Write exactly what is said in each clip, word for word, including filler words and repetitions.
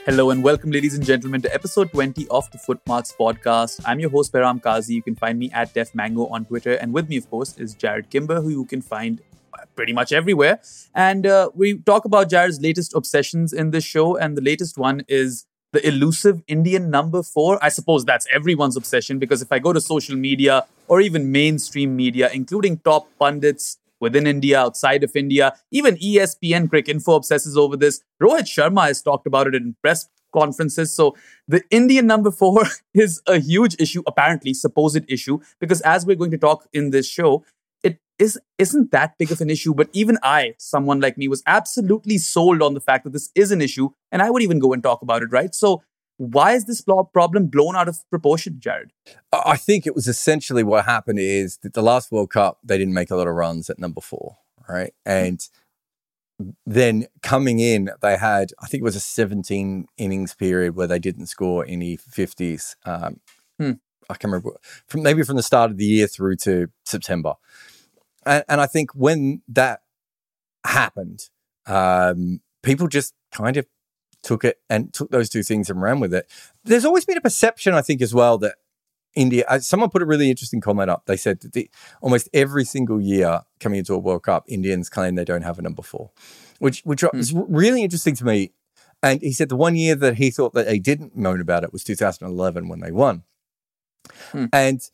Hello and welcome, ladies and gentlemen, to episode twenty of the Footmarks podcast. I'm your host, Behram Kazi. You can find me at Def Mango on Twitter. And with me, of course, is Jared Kimber, who you can find pretty much everywhere. And uh, we talk about Jared's latest obsessions in this show. And the latest one is the elusive Indian number four. I suppose that's everyone's obsession, because if I go to social media or even mainstream media, including top pundits within India, outside of India, even E S P N Cricinfo obsesses over this. Rohit Sharma has talked about it in press conferences. So the Indian number four is a huge issue, apparently, supposed issue, because as we're going to talk in this show, it is, isn't that big of an issue. But even I, someone like me, was absolutely sold on the fact that this is an issue, and I would even go and talk about it, right? So why is this problem blown out of proportion, Jared? I think it was essentially what happened is that the last World Cup, they didn't make a lot of runs at number four, right? And then coming in, they had, I think it was a seventeen innings period where they didn't score any fifties. Um, hmm. I can't remember, from maybe from the start of the year through to September. And, and I think when that happened, um, people just kind of took it and took those two things and ran with it. There's always been a perception, I think, as well, that India, uh, someone put a really interesting comment up. They said that the, almost every single year coming into a World Cup, Indians claim they don't have a number four, which which mm. was really interesting to me. And he said the one year that he thought that they didn't moan about it was two thousand eleven when they won. Mm. And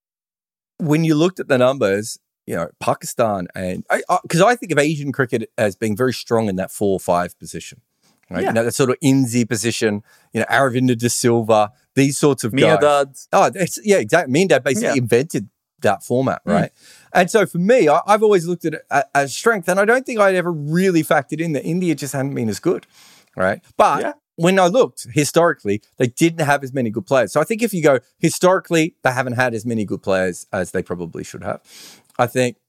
when you looked at the numbers, you know, Pakistan and, because I, I, I think of Asian cricket as being very strong in that four five position. Right? Yeah. You know, that sort of Inzi position, you know, Aravinda de Silva, these sorts of guys. Miandad. Oh, it's, yeah, exactly. Miandad basically yeah. invented that format, right? Mm. And so for me, I, I've always looked at it as strength, and I don't think I'd ever really factored in that India just hadn't been as good, right? But yeah. when I looked historically, they didn't have as many good players. So I think if you go historically, they haven't had as many good players as they probably should have. I think,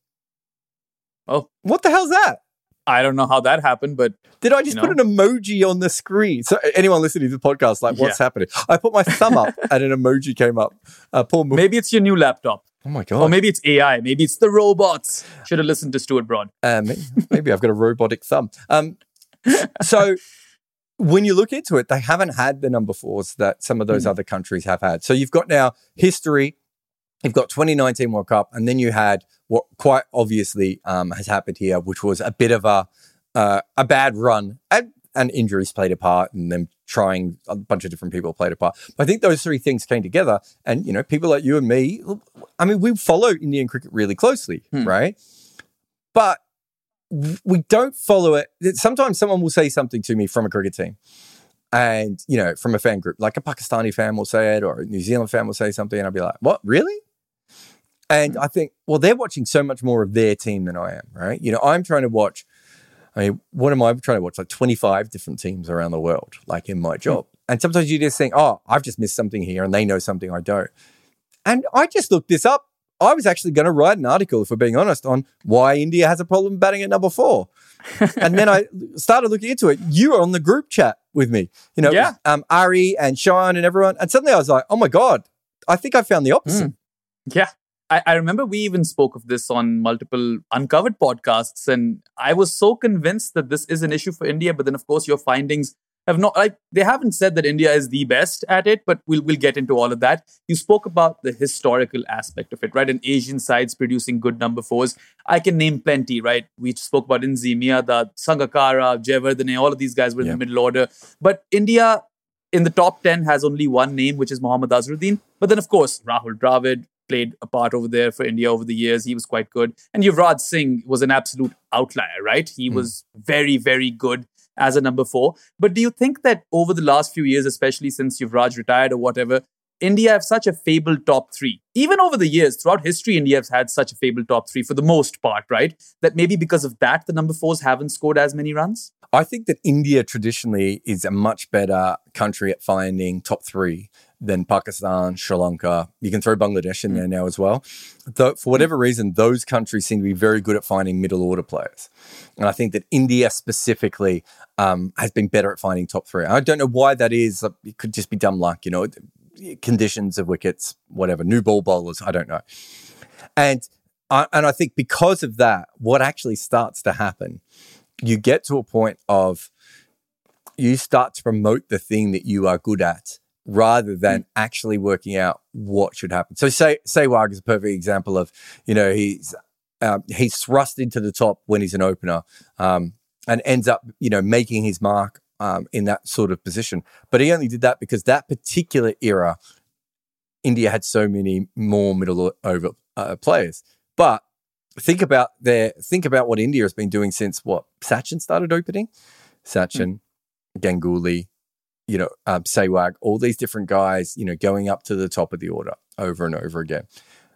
oh, what the hell's that? I don't know how that happened, but... Did I just you know. put an emoji on the screen? So anyone listening to the podcast, like, what's yeah. happening? I put my thumb up and an emoji came up. Uh, Paul Mo- maybe it's your new laptop. Oh, my God. Or maybe it's A I. Maybe it's the robots. Should have listened to Stuart Broad. Uh, maybe, maybe I've got a robotic thumb. Um, so when you look into it, they haven't had the number fours that some of those mm. other countries have had. So you've got now history. You've got twenty nineteen World Cup, and then you had what quite obviously um, has happened here, which was a bit of a uh, a bad run, and, and injuries played a part, and them trying a bunch of different people played a part. But I think those three things came together, and you know, people like you and me, I mean, we follow Indian cricket really closely, hmm. right? But we don't follow it. Sometimes someone will say something to me from a cricket team. And, you know, from a fan group, like a Pakistani fan will say it, or a New Zealand fan will say something, and I'll be like, what, really? And I think, well, they're watching so much more of their team than I am, right? You know, I'm trying to watch, I mean, what am I trying to watch? Like twenty-five different teams around the world, like in my job. Mm. And sometimes you just think, oh, I've just missed something here, and they know something I don't. And I just looked this up. I was actually going to write an article, if we're being honest, on why India has a problem batting at number four. And then I started looking into it. You were on the group chat with me, you know, yeah. um, Ari and Sean and everyone. And suddenly I was like, oh my God, I think I found the opposite. Mm. Yeah. I, I remember we even spoke of this on multiple Uncovered podcasts. And I was so convinced that this is an issue for India. But then, of course, your findings have not, like, they haven't said that India is the best at it, but we'll, we'll get into all of that. You spoke about the historical aspect of it, right? And Asian sides producing good number fours. I can name plenty, right? We spoke about Inzi, Miandad, Sangakkara, Jayawardene, all of these guys were in yeah. the middle order. But India in the top ten has only one name, which is Mohammad Azharuddin. But then, of course, Rahul Dravid played a part over there for India over the years. He was quite good. And Yuvraj Singh was an absolute outlier, right? He mm. was very, very good as a number four. But do you think that over the last few years, especially since Yuvraj retired or whatever, India have such a fabled top three? Even over the years, throughout history, India has had such a fabled top three for the most part, right? That maybe because of that, the number fours haven't scored as many runs? I think that India traditionally is a much better country at finding top three than Pakistan, Sri Lanka. You can throw Bangladesh in mm. there now as well. Though, for whatever reason, those countries seem to be very good at finding middle order players. And I think that India specifically um, has been better at finding top three. I don't know why that is. It could just be dumb luck, you know, conditions of wickets, whatever, new ball bowlers, I don't know. And, I, and I think because of that, what actually starts to happen, you get to a point of you start to promote the thing that you are good at rather than mm. actually working out what should happen. So say Sehwag is a perfect example of, you know, he's uh, he's thrust into the top when he's an opener um, and ends up, you know, making his mark um, in that sort of position. But he only did that because that particular era, India had so many more middle over uh, players. But think about their think about what India has been doing since what Sachin started opening. Sachin, mm. Ganguly, you know, um, Sehwag, all these different guys, you know, going up to the top of the order over and over again.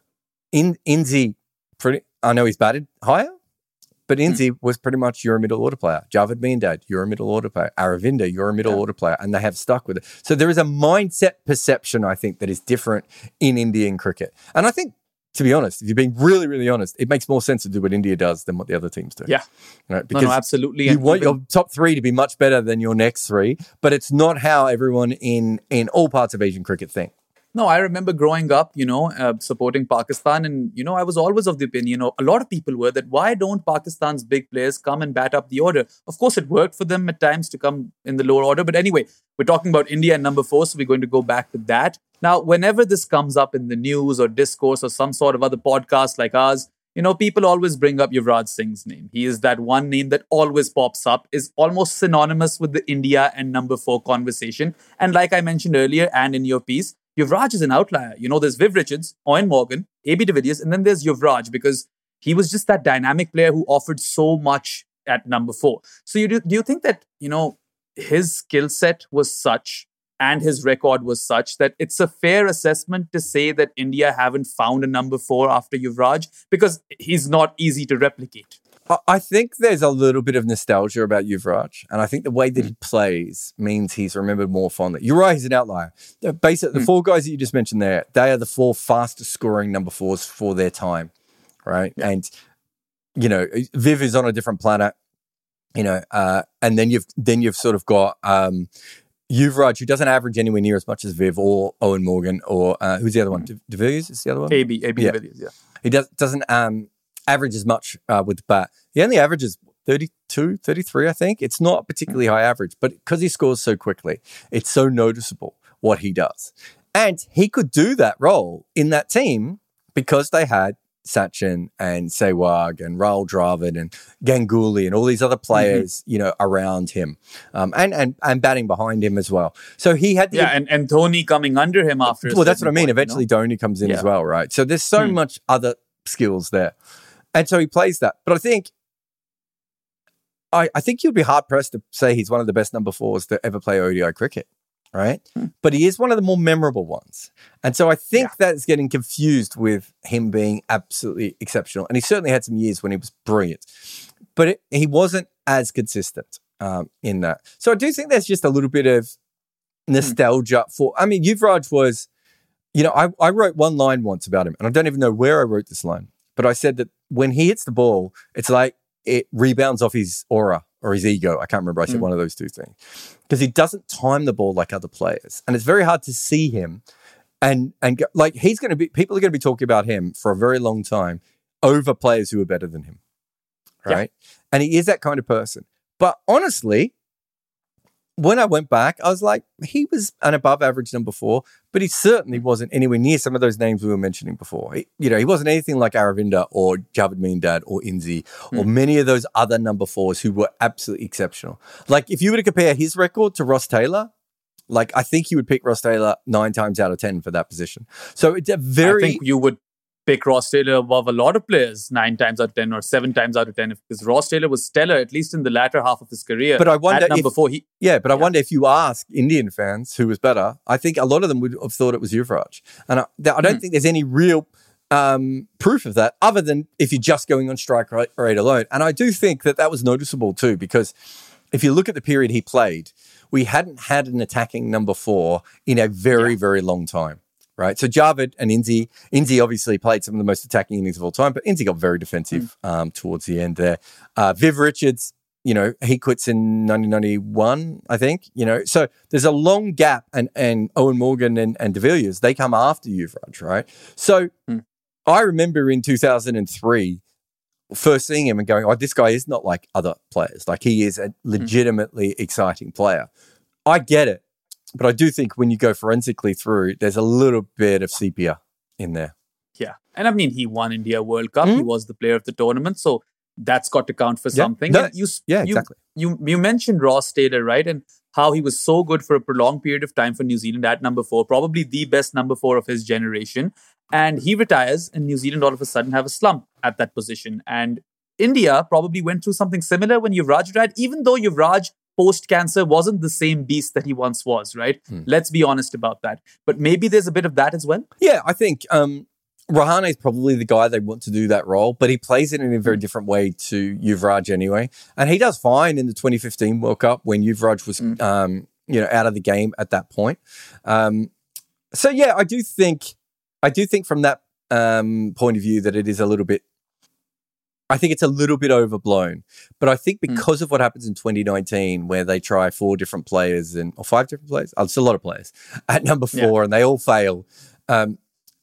In Inzi, pretty, I know he's batted higher, but Inzi mm. was pretty much you're a middle order player. Javed Miandad, you're a middle order player. Aravinda, you're a middle yeah. order player, and they have stuck with it. So there is a mindset perception, I think, that is different in Indian cricket, and I think. To be honest, if you're being really, really honest, it makes more sense to do what India does than what the other teams do. Yeah. Right? Because no, no, absolutely. You and want even, your top three to be much better than your next three, but it's not how everyone in, in all parts of Asian cricket think. No, I remember growing up, you know, uh, supporting Pakistan. And, you know, I was always of the opinion, you know, a lot of people were that why don't Pakistan's big players come and bat up the order? Of course, it worked for them at times to come in the lower order. But anyway, we're talking about India and number four, so we're going to go back to that. Now, whenever this comes up in the news or discourse or some sort of other podcast like ours, you know, people always bring up Yuvraj Singh's name. He is that one name that always pops up, is almost synonymous with the India and number four conversation. And like I mentioned earlier and in your piece, Yuvraj is an outlier. You know, there's Viv Richards, Eoin Morgan, A B de Villiers, and then there's Yuvraj because he was just that dynamic player who offered so much at number four. So you do, do you think that, you know, his skill set was such and his record was such that it's a fair assessment to say that India haven't found a number four after Yuvraj because he's not easy to replicate? I think there's a little bit of nostalgia about Yuvraj, and I think the way that he plays means he's remembered more fondly. You're right, he's an outlier. The, basic, the mm. four guys that you just mentioned there, they are the four fastest scoring number fours for their time, right? Yeah. And, you know, Viv is on a different planet, you know, uh, and then you've then you've sort of got um, Yuvraj, who doesn't average anywhere near as much as Viv or Eoin Morgan or uh, who's the other one? De, de Villiers is the other one? A B, A B yeah. de Villiers, yeah. He does, doesn't... Um, average as much uh, with the bat. He only averages thirty-two, thirty-three, I think. It's not particularly high average, but because he scores so quickly, it's so noticeable what he does. And he could do that role in that team because they had Sachin and Sehwag and Rahul Dravid and Ganguly and all these other players, mm-hmm. you know, around him um, and, and and batting behind him as well. So he had the... Yeah, and, and Dhoni coming under him after... Well, that's what I mean. Point, Eventually, you know? Dhoni comes in yeah. as well, right? So there's so mm. much other skills there. And so he plays that. But I think I, I think you'd be hard-pressed to say he's one of the best number fours to ever play O D I cricket, right? Hmm. But he is one of the more memorable ones. And so I think yeah. that's getting confused with him being absolutely exceptional. And he certainly had some years when he was brilliant. But it, he wasn't as consistent um, in that. So I do think there's just a little bit of nostalgia hmm. for... I mean, Yuvraj was... You know, I, I wrote one line once about him, and I don't even know where I wrote this line. But I said that when he hits the ball, it's like it rebounds off his aura or his ego. I can't remember. I said mm. one of those two things. Because he doesn't time the ball like other players. And it's very hard to see him. And, and go, like, he's going to be, people are going to be talking about him for a very long time over players who are better than him. Right? Yeah. And he is that kind of person. But honestly, when I went back, I was like, he was an above average number four, but he certainly wasn't anywhere near some of those names we were mentioning before. He, you know, he wasn't anything like Aravinda or Javed Miandad or Inzi mm. or many of those other number fours who were absolutely exceptional. Like, if you were to compare his record to Ross Taylor, like, I think you would pick Ross Taylor nine times out of ten for that position. So it's a very... I think you would pick Ross Taylor above a lot of players nine times out of ten or seven times out of ten because Ross Taylor was stellar, at least in the latter half of his career. But I wonder at number if, four, he, yeah, but I yeah. wonder if you ask Indian fans who was better, I think a lot of them would have thought it was Yuvraj. And I, I don't mm. think there's any real um, proof of that other than if you're just going on strike rate, rate alone. And I do think that that was noticeable too, because if you look at the period he played, we hadn't had an attacking number four in a very, yeah. very long time. Right, so Javed and Inzi, Inzi obviously played some of the most attacking innings of all time, but Inzi got very defensive mm. um, towards the end there. Uh, Viv Richards, you know, he quits in nineteen ninety-one, I think, you know. So there's a long gap, and, and Eoin Morgan and, and de Villiers, they come after Yuvraj, right? So mm. I remember in two thousand three first seeing him and going, oh, this guy is not like other players. Like he is a legitimately mm. exciting player. I get it. But I do think when you go forensically through, there's a little bit of sepia in there. Yeah. And I mean, he won India World Cup. Mm. He was the player of the tournament. So that's got to count for yeah. something. No, you, yeah, you, exactly. You, you mentioned Ross Taylor, right? And how he was so good for a prolonged period of time for New Zealand at number four, probably the best number four of his generation. And he retires and New Zealand all of a sudden have a slump at that position. And India probably went through something similar when Yuvraj retired, even though Yuvraj post-cancer wasn't the same beast that he once was, right? Hmm. Let's be honest about that. But maybe there's a bit of that as well. Yeah, I think um, Rahane is probably the guy they want to do that role, but he plays it in a very different way to Yuvraj anyway. And he does fine in the twenty fifteen World Cup when Yuvraj was hmm. um, you know, out of the game at that point. Um, so yeah, I do think I do think from that um, point of view that it is a little bit I think it's a little bit overblown, but I think because mm. of what happens in twenty nineteen, where they try four different players and or five different players, oh, it's a lot of players at number four, yeah. and they all fail. Um,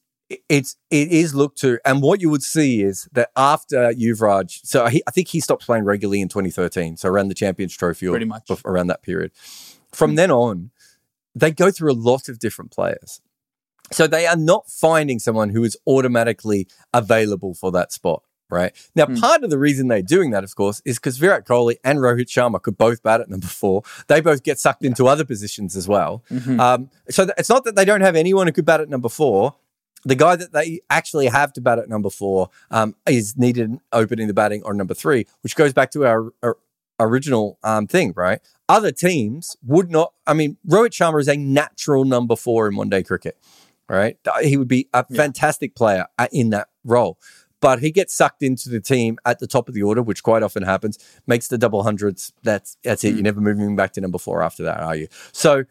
it's it is looked to, and what you would see is that after Yuvraj, so he, I think he stopped playing regularly in twenty thirteen, so around the Champions Trophy, or pretty much around that period. From mm. then on, they go through a lot of different players, so they are not finding someone who is automatically available for that spot. Right. Now, mm. part of the reason they're doing that, of course, is because Virat Kohli and Rohit Sharma could both bat at number four. They both get sucked into other positions as well. Mm-hmm. Um, so th- it's not that they don't have anyone who could bat at number four. The guy that they actually have to bat at number four um, is needed opening the batting on number three, which goes back to our, our original um, thing, right? Other teams would not. I mean, Rohit Sharma is a natural number four in one-day cricket, right? He would be a yeah. fantastic player in that role. But he gets sucked into the team at the top of the order, which quite often happens, makes the double hundreds. That's that's it. Mm. You're never moving back to number four after that, are you? So,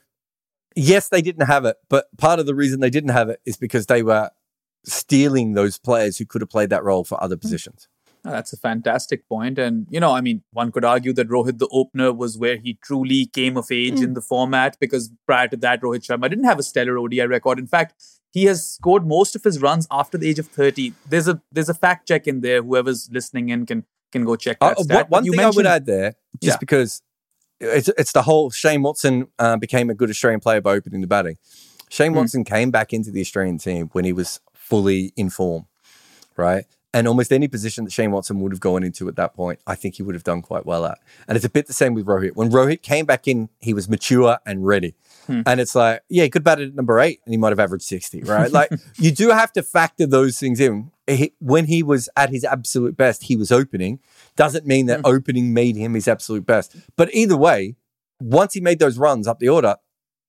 yes, they didn't have it. But part of the reason they didn't have it is because they were stealing those players who could have played that role for other positions. Oh, that's a fantastic point. And, you know, I mean, one could argue that Rohit, the opener, was where he truly came of age mm. in the format, because prior to that, Rohit Sharma didn't have a stellar O D I record. In fact, he has scored most of his runs after the age of thirty. There's a there's a fact check in there. Whoever's listening in can can go check that uh, stat. One thing I would add there, just yeah. because it's it's the whole Shane Watson uh, became a good Australian player by opening the batting. Shane mm. Watson came back into the Australian team when he was fully in form, right? And almost any position that Shane Watson would have gone into at that point, I think he would have done quite well at. And it's a bit the same with Rohit. When Rohit came back in, he was mature and ready. Hmm. And it's like, yeah, he could bat at number eight and he might have averaged sixty, right? Like, you do have to factor those things in. He, when he was at his absolute best, he was opening. Doesn't mean that hmm. opening made him his absolute best. But either way, once he made those runs up the order,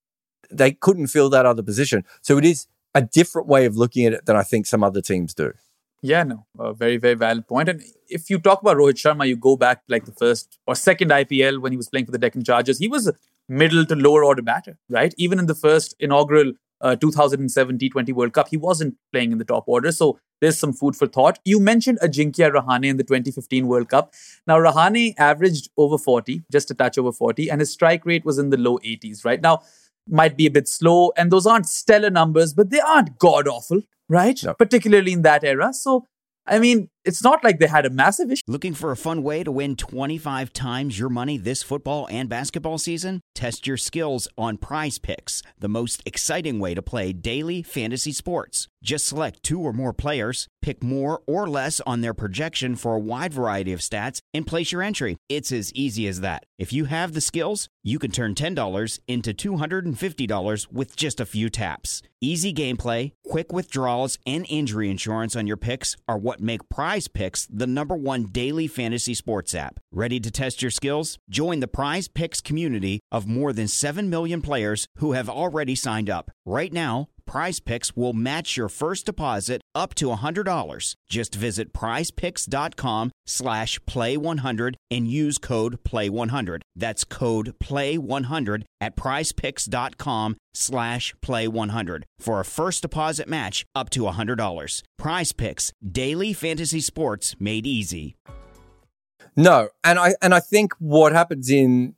they couldn't fill that other position. So it is a different way of looking at it than I think some other teams do. Yeah, no, a very, very valid point. And if you talk about Rohit Sharma, you go back like the first or second I P L when he was playing for the Deccan Chargers. He was a middle to lower order batter, right? Even in the first inaugural uh, two thousand seven T twenty World Cup, he wasn't playing in the top order. So there's some food for thought. You mentioned Ajinkya Rahane in the twenty fifteen World Cup. Now, Rahane averaged over forty, just a touch over forty, and his strike rate was in the low eighties, right? Now, might be a bit slow, and those aren't stellar numbers, but they aren't god-awful, right? No. Particularly in that era. So, I mean, it's not like they had a massive issue. Looking for a fun way to win twenty-five times your money this football and basketball season? Test your skills on Prize Picks, the most exciting way to play daily fantasy sports. Just select two or more players, pick more or less on their projection for a wide variety of stats, and place your entry. It's as easy as that. If you have the skills, you can turn ten dollars into two hundred fifty dollars with just a few taps. Easy gameplay, quick withdrawals, and injury insurance on your picks are what make Prize Picks the number one daily fantasy sports app. Ready to test your skills? Join the Prize Picks community of more than seven million players who have already signed up. Right now, Prize Picks will match your first deposit up to one hundred dollars. Just visit prizepicks.com slash play one hundred and use code play one hundred. That's code play one hundred at prizepicks.com slash play one hundred for a first deposit match up to one hundred dollars. Prize Picks, daily fantasy sports made easy. No, and I and I think what happens in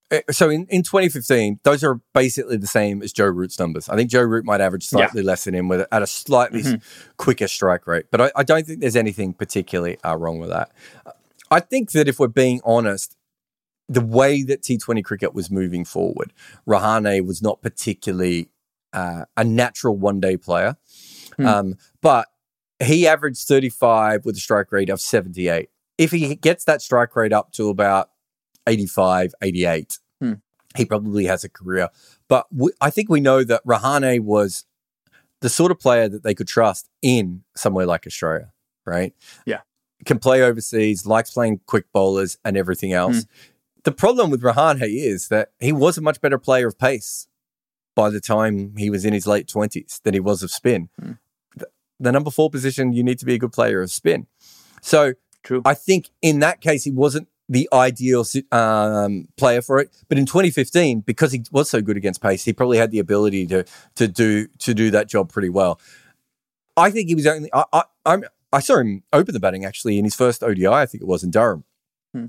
So in, in twenty fifteen, those are basically the same as Joe Root's numbers. I think Joe Root might average slightly yeah. less than him with at a slightly mm-hmm. quicker strike rate. But I, I don't think there's anything particularly uh, wrong with that. I think that if we're being honest, the way that T twenty cricket was moving forward, Rahane was not particularly uh, a natural one-day player. Hmm. Um, but he averaged thirty-five with a strike rate of seventy-eight. If he gets that strike rate up to about eighty-five, eighty-eight, hmm. he probably has a career. But we, I think we know that Rahane was the sort of player that they could trust in somewhere like Australia, right? Yeah. Can play overseas, likes playing quick bowlers and everything else. Hmm. The problem with Rahane is that he was a much better player of pace by the time he was in his late twenties than he was of spin. Hmm. The, the number four position, you need to be a good player of spin. So True. I think in that case, he wasn't the ideal um, player for it. But in twenty fifteen, because he was so good against pace, he probably had the ability to to do to do that job pretty well. I think he was only. I I, I'm, I saw him open the batting actually in his first O D I. I think it was in Durham. Hmm.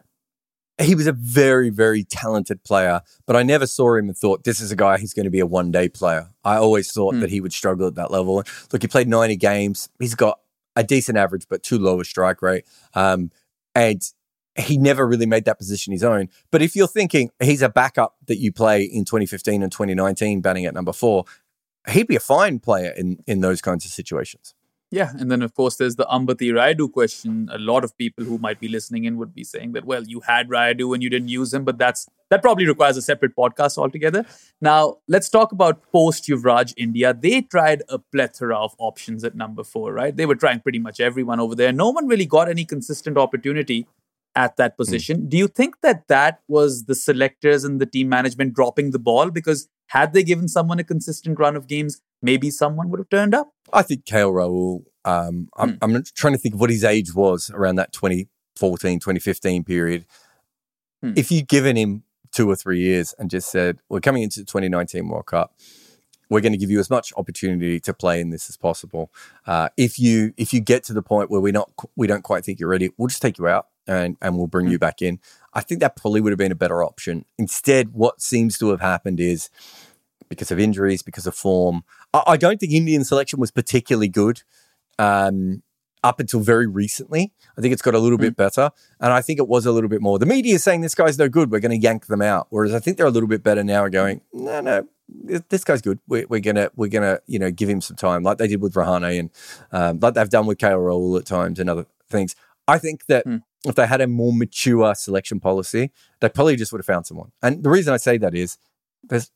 He was a very, very talented player, but I never saw him and thought, this is a guy who's going to be a one-day player. I always thought hmm. that he would struggle at that level. Look, he played ninety games. He's got a decent average, but too low a strike rate. Um, and he never really made that position his own. But if you're thinking he's a backup that you play in twenty fifteen and twenty nineteen, batting at number four, he'd be a fine player in, in those kinds of situations. Yeah, and then of course there's the Ambati Rayudu question. A lot of people who might be listening in would be saying that, well, you had Rayudu and you didn't use him, but that's that probably requires a separate podcast altogether. Now, let's talk about post-Yuvraj India. They tried a plethora of options at number four, right? They were trying pretty much everyone over there. No one really got any consistent opportunity at that position. Mm. Do you think that that was the selectors and the team management dropping the ball? Because had they given someone a consistent run of games, maybe someone would have turned up? I think K L Rahul, um, I'm, mm. I'm trying to think of what his age was around that twenty fourteen, twenty fifteen period. Mm. If you'd given him two or three years and just said, we're coming into the twenty nineteen World Cup, we're going to give you as much opportunity to play in this as possible. Uh, if you if you get to the point where we not we don't quite think you're ready, we'll just take you out and, and we'll bring mm. you back in. I think that probably would have been a better option. Instead, what seems to have happened is because of injuries, because of form, I, I don't think Indian selection was particularly good um, up until very recently. I think it's got a little mm. bit better. And I think it was a little bit more. The media is saying this guy's no good. We're going to yank them out. Whereas I think they're a little bit better now going, no, no. This guy's good. We're, we're gonna we're gonna you know give him some time, like they did with Rahane and um, like they've done with K L Rahul at times and other things. I think that mm. if they had a more mature selection policy, they probably just would have found someone. And the reason I say that is there's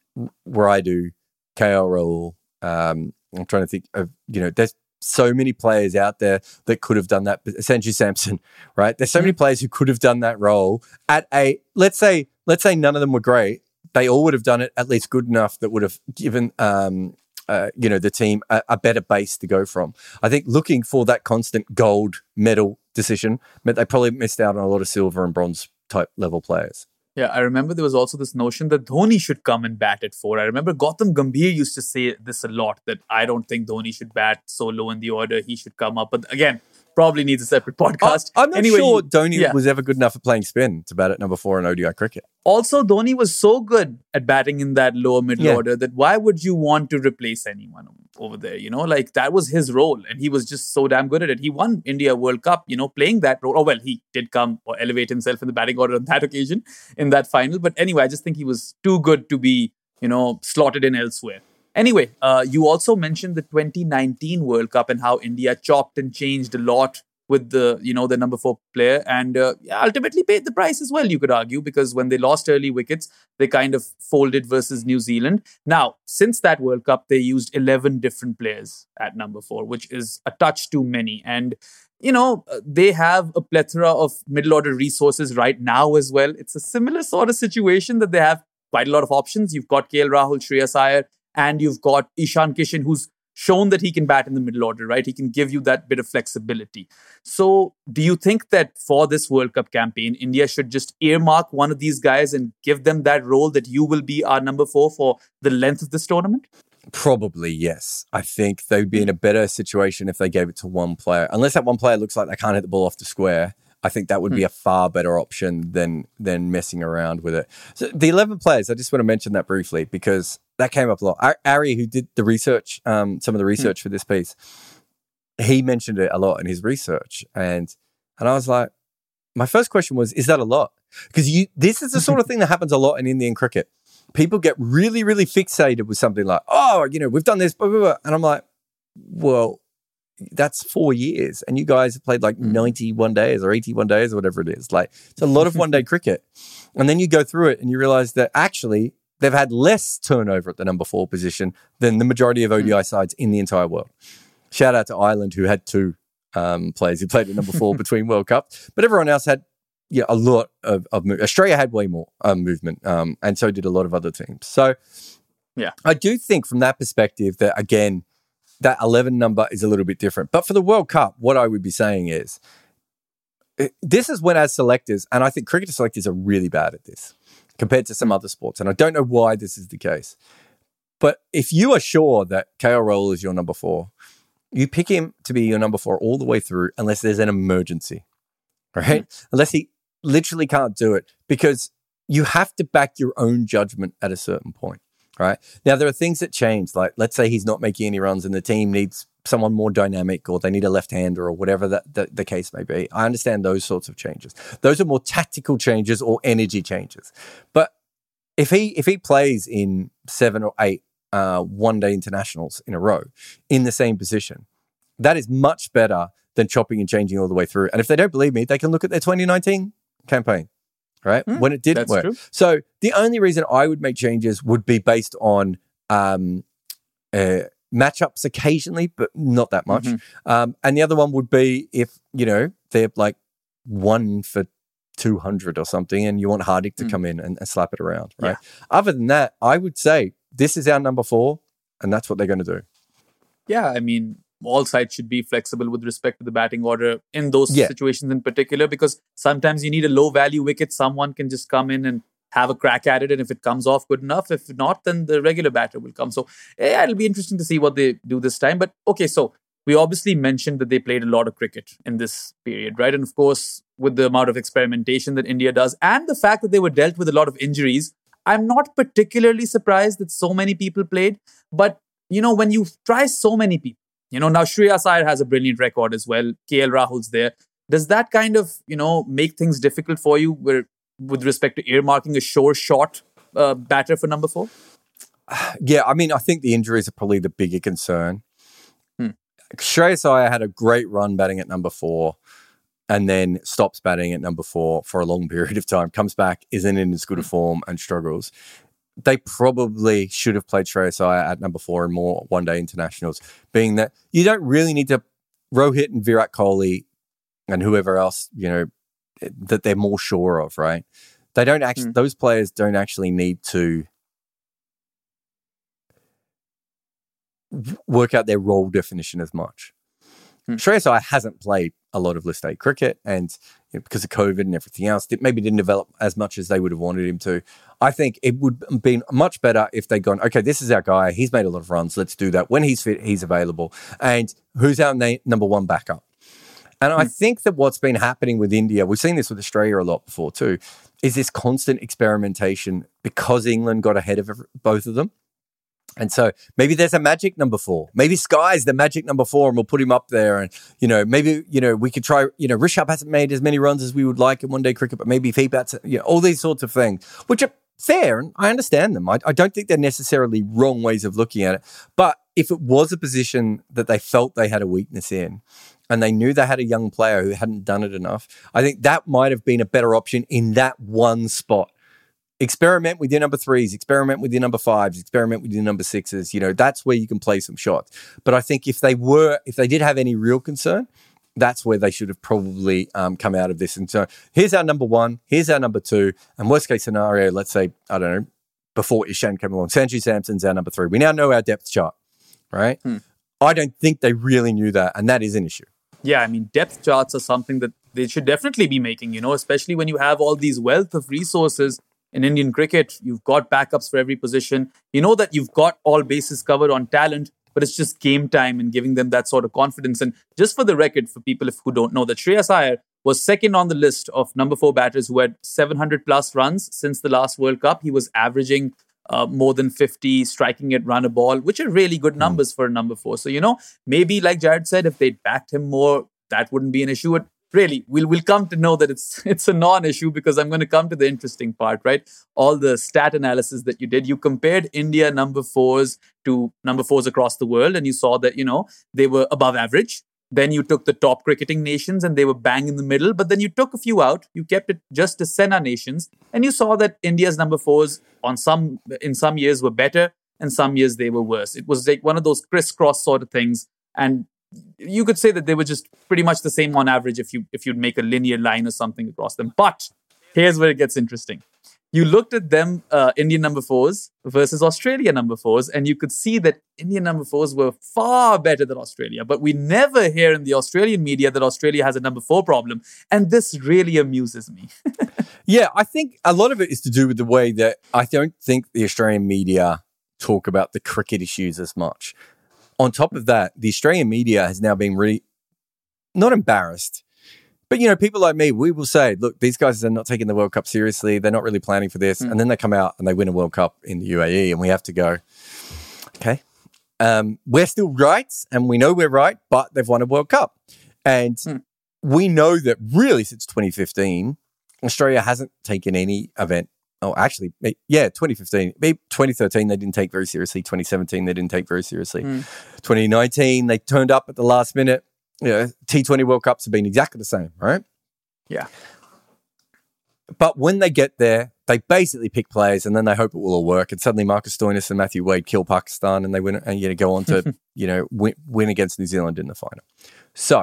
Rayudu, K L Rahul. Um, I'm trying to think of you know there's so many players out there that could have done that. Sanju Samson, right? There's so mm. many players who could have done that role at a let's say let's say none of them were great. They all would have done it at least good enough that would have given, um, uh, you know, the team a, a better base to go from. I think looking for that constant gold medal decision meant they probably missed out on a lot of silver and bronze type level players. Yeah, I remember there was also this notion that Dhoni should come and bat at four. I remember Gautam Gambhir used to say this a lot, that I don't think Dhoni should bat so low in the order. He should come up. But again, probably needs a separate podcast. I, I'm not anyway, sure Dhoni yeah. was ever good enough at playing spin to bat at number four in O D I cricket. Also, Dhoni was so good at batting in that lower middle yeah. order that why would you want to replace anyone over there? You know, like that was his role and he was just so damn good at it. He won India World Cup, you know, playing that role. Oh, well, he did come or elevate himself in the batting order on that occasion in that final. But anyway, I just think he was too good to be, you know, slotted in elsewhere. Anyway, uh, you also mentioned the twenty nineteen World Cup and how India chopped and changed a lot with the, you know, the number four player and uh, ultimately paid the price as well, you could argue, because when they lost early wickets, they kind of folded versus New Zealand. Now, since that World Cup, they used eleven different players at number four, which is a touch too many. And, you know, they have a plethora of middle order resources right now as well. It's a similar sort of situation that they have quite a lot of options. You've got K L Rahul, Shreyas Iyer, and you've got Ishan Kishan, who's shown that he can bat in the middle order, right? He can give you that bit of flexibility. So do you think that for this World Cup campaign, India should just earmark one of these guys and give them that role that you will be our number four for the length of this tournament? Probably, yes. I think they'd be in a better situation if they gave it to one player. Unless that one player looks like they can't hit the ball off the square, I think that would be Hmm. a far better option than than messing around with it. So the eleven players, I just want to mention that briefly because that came up a lot. Ar- Ari, who did the research, um, some of the research for this piece, he mentioned it a lot in his research, and and I was like, my first question was, is that a lot? Because you, this is the sort of thing that happens a lot in Indian cricket. People get really, really fixated with something like, oh, you know, we've done this, blah, blah, blah. And I'm like, well, that's four years. And you guys have played like ninety-one days or eighty-one days or whatever it is. Like, it's a lot of one-day cricket. And then you go through it and you realize that actually they've had less turnover at the number four position than the majority of O D I sides in the entire world. Shout out to Ireland, who had two um, players who played at number four between World Cups. But everyone else had yeah, a lot of, of move. Australia had way more um, movement, um, and so did a lot of other teams. So yeah, I do think from that perspective that, again, that eleven number is a little bit different. But for the World Cup, what I would be saying is, this is when as selectors, and I think cricket selectors are really bad at this compared to some other sports, and I don't know why this is the case. But if you are sure that K L Rahul is your number four, you pick him to be your number four all the way through unless there's an emergency, right? Mm-hmm. Unless he literally can't do it, because you have to back your own judgment at a certain point, right? Now, there are things that change. Like, let's say he's not making any runs and the team needs someone more dynamic, or they need a left-hander, or whatever that the, the case may be. I understand those sorts of changes. Those are more tactical changes or energy changes. But if he if he plays in seven or eight uh, one-day internationals in a row in the same position, that is much better than chopping and changing all the way through. And if they don't believe me, they can look at their twenty nineteen campaign, right? Mm, when it didn't work. True. So the only reason I would make changes would be based on um, uh, matchups occasionally, but not that much. Mm-hmm. Um, and the other one would be if, you know, they're like one for two hundred or something and you want Hardik to mm. come in and, and slap it around, right? Yeah. Other than that, I would say this is our number four and that's what they're going to do. Yeah, I mean, all sides should be flexible with respect to the batting order in those yeah. situations in particular, because sometimes you need a low value wicket. Someone can just come in and have a crack at it. And if it comes off good enough, if not, then the regular batter will come. So yeah, it'll be interesting to see what they do this time. But okay, so we obviously mentioned that they played a lot of cricket in this period, right? And of course, with the amount of experimentation that India does and the fact that they were dealt with a lot of injuries, I'm not particularly surprised that so many people played. But, you know, when you try so many people, you know, now Shreyas Iyer has a brilliant record as well. K L Rahul's there. Does that kind of, you know, make things difficult for you where, with respect to earmarking a sure shot uh, batter for number four? Yeah, I mean, I think the injuries are probably the bigger concern. Hmm. Shreyas Iyer had a great run batting at number four and then stops batting at number four for a long period of time, comes back, isn't in as good a form and struggles. They probably should have played Shreyas Iyer at number four and more one-day internationals, being that you don't really need to Rohit and Virat Kohli and whoever else, you know, that they're more sure of, right? They don't actually, mm. those players don't actually need to work out their role definition as much. Mm. Shreyas Iyer hasn't played a lot of List A cricket, and you know, because of COVID and everything else, it maybe didn't develop as much as they would have wanted him to. I think it would have been much better if they'd gone, okay, this is our guy. He's made a lot of runs. Let's do that. When he's fit, he's available. And who's our na- number one backup? And I think that what's been happening with India, we've seen this with Australia a lot before too, is this constant experimentation because England got ahead of both of them. And so maybe there's a magic number four. Maybe Sky's the magic number four and we'll put him up there. And, you know, maybe, you know, we could try, you know, Rishabh hasn't made as many runs as we would like in one-day cricket, but maybe if he bats, you know, all these sorts of things, which are fair, and I understand them. I, I don't think they're necessarily wrong ways of looking at it. But if it was a position that they felt they had a weakness in, and they knew they had a young player who hadn't done it enough, I think that might have been a better option in that one spot. Experiment with your number threes, experiment with your number fives, experiment with your number sixes. You know, that's where you can play some shots. But I think if they were, if they did have any real concern, that's where they should have probably um, come out of this. And so here's our number one, here's our number two, and worst case scenario, let's say, I don't know, before Ishan came along, Sanju Samson's our number three. We now know our depth chart, right? Hmm. I don't think they really knew that, and that is an issue. Yeah, I mean, depth charts are something that they should definitely be making, you know, especially when you have all these wealth of resources in Indian cricket. You've got backups for every position. You know that you've got all bases covered on talent, but it's just game time and giving them that sort of confidence. And just for the record, for people who don't know, that Shreyas Iyer was second on the list of number four batters who had seven hundred plus runs since the last World Cup. He was averaging uh, more than fifty, striking at run a ball, which are really good numbers mm. for a number four. So, you know, maybe like Jared said, if they'd backed him more, that wouldn't be an issue. But really, we'll, we'll come to know that it's it's a non-issue, because I'm going to come to the interesting part, right? All the stat analysis that you did, you compared India number fours to number fours across the world, and you saw that, you know, they were above average. Then you took the top cricketing nations and they were bang in the middle, but then you took a few out. You kept it just the Sena nations, and you saw that India's number fours on some in some years were better and some years they were worse. It was like one of those crisscross sort of things, and you could say that they were just pretty much the same on average if you if you'd make a linear line or something across them. But here's where it gets interesting. You looked at them, uh, Indian number fours versus Australia number fours, and you could see that Indian number fours were far better than Australia. But we never hear in the Australian media that Australia has a number four problem. And this really amuses me. Yeah, I think a lot of it is to do with the way that I don't think the Australian media talk about the cricket issues as much. On top of that, the Australian media has now been really, not embarrassed, but, you know, people like me, we will say, look, these guys are not taking the World Cup seriously. They're not really planning for this. Mm. And then they come out and they win a World Cup in the U A E, and we have to go, okay, um, we're still right and we know we're right, but they've won a World Cup. And mm. we know that really since twenty fifteen, Australia hasn't taken any event. Oh, actually, yeah, twenty fifteen. twenty thirteen, they didn't take very seriously. twenty seventeen, they didn't take very seriously. Mm. twenty nineteen, they turned up at the last minute. You know, T twenty World Cups have been exactly the same, right? Yeah. But when they get there, they basically pick players and then they hope it will all work. And suddenly Marcus Stoinis and Matthew Wade kill Pakistan and they win and, you know, go on to, you know, win, win against New Zealand in the final. So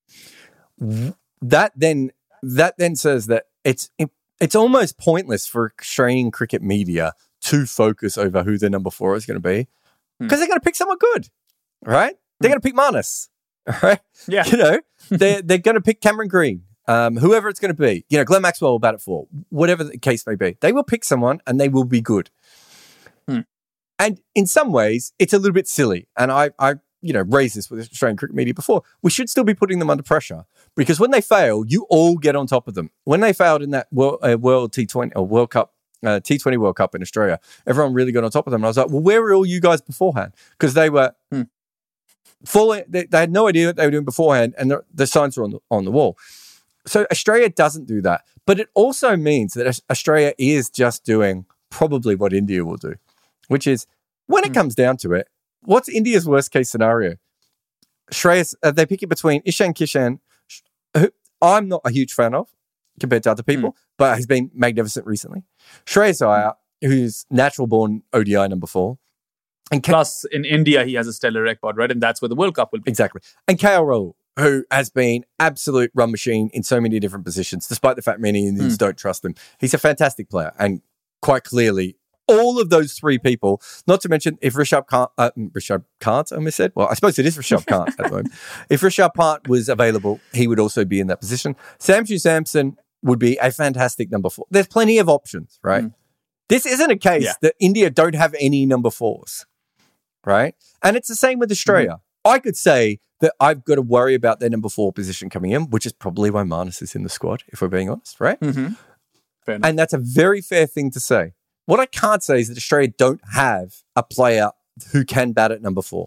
that then that then says that it's it's almost pointless for Australian cricket media to focus over who their number four is going to be, because mm. they're going to pick someone good, right? They're mm. going to pick Marnus. Right? Yeah. You know, they're, they're going to pick Cameron Green, um, whoever it's going to be. You know, Glenn Maxwell will bat it for, whatever the case may be. They will pick someone and they will be good. Hmm. And in some ways, it's a little bit silly. And I, I, you know, raised this with Australian cricket media before. We should still be putting them under pressure, because when they fail, you all get on top of them. When they failed in that World, uh, World T twenty or World Cup, uh, T twenty World Cup in Australia, everyone really got on top of them. And I was like, well, where were all you guys beforehand? Because they were... Hmm. Full, they, they had no idea what they were doing beforehand, and the, the signs were on the, on the wall. So Australia doesn't do that. But it also means that Australia is just doing probably what India will do, which is, when it mm. comes down to it, what's India's worst case scenario? Shreyas, uh, they pick it between Ishan Kishan, who I'm not a huge fan of compared to other people, mm. but has been magnificent recently. Shreyas Iyer, who's natural born O D I number four. And K- Plus, in India, he has a stellar record, right? And that's where the World Cup will be. Exactly. And K L Rahul, who has been absolute run machine in so many different positions, despite the fact many Indians mm. don't trust him. He's a fantastic player. And quite clearly, all of those three people, not to mention if Rishabh Kant, uh, Rishabh Kant, I said, well, I suppose it is Rishabh Kant at the moment. If Rishabh Kant was available, he would also be in that position. Samshu Samson would be a fantastic number four. There's plenty of options, right? Mm. This isn't a case yeah. that India don't have any number fours. Right? And it's the same with Australia. Mm-hmm. I could say that I've got to worry about their number four position coming in, which is probably why Marnus is in the squad, if we're being honest, right? Mm-hmm. Fair enough. And that's a very fair thing to say. What I can't say is that Australia don't have a player who can bat at number four.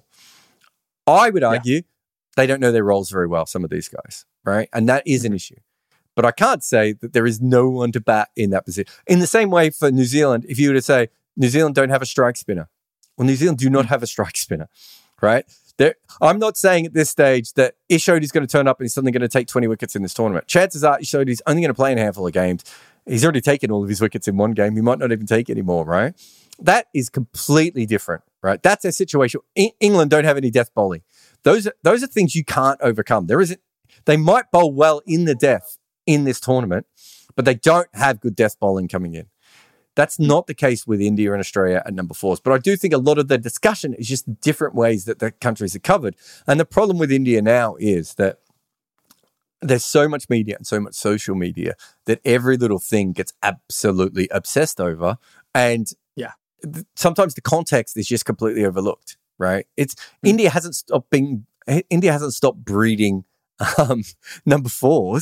I would argue yeah. they don't know their roles very well, some of these guys, right? And that is an issue. But I can't say that there is no one to bat in that position. In the same way for New Zealand, if you were to say New Zealand don't have a strike spinner, well, New Zealand do not have a strike spinner, right? They're, I'm not saying at this stage that Ishod is going to turn up and he's suddenly going to take twenty wickets in this tournament. Chances are Ishod is only going to play in a handful of games. He's already taken all of his wickets in one game. He might not even take any more, right? That is completely different, right? That's a situation. E- England don't have any death bowling. Those are, those are things you can't overcome. There isn't. They might bowl well in the death in this tournament, but they don't have good death bowling coming in. That's not the case with India and Australia at number fours. But I do think a lot of the discussion is just different ways that the countries are covered. And the problem with India now is that there's so much media and so much social media that every little thing gets absolutely obsessed over. And yeah, th- sometimes the context is just completely overlooked, right? It's mm. India hasn't stopped being, India hasn't stopped breeding um, number fours,